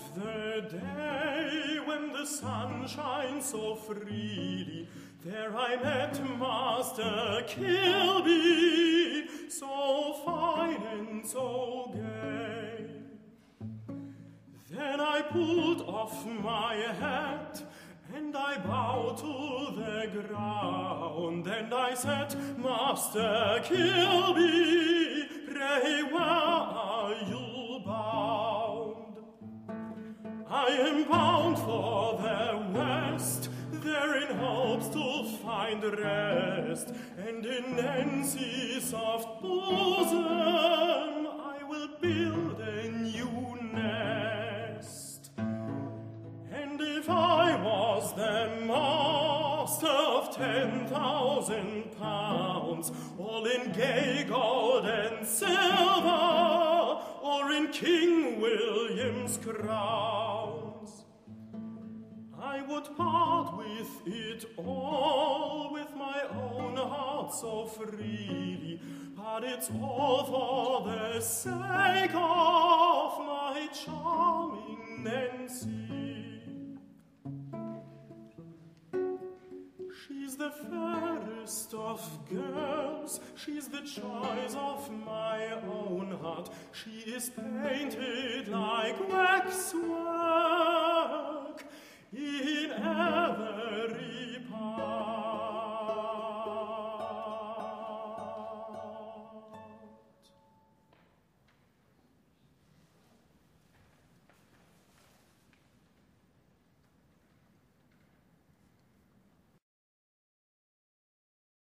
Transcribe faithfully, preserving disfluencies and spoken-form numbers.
the day when the sun shines so freely, there I met Master Kilby, so fine and so gay. Then I pulled off my hat, and I bowed to the ground, and I said, Master Kilby, pray where are you bound? I am bound for the west, there in hopes to find rest, and in Nancy's soft bosom I will build a new nest. And if I was the master of ten thousand pounds, all in gay gold and silver, or in King William's crowns, I would part with it all, with my own heart so freely, but it's all for the sake of my charming Nancy. She's the fairest of girls, she's the choice of my own heart. She is painted like waxwork in every part.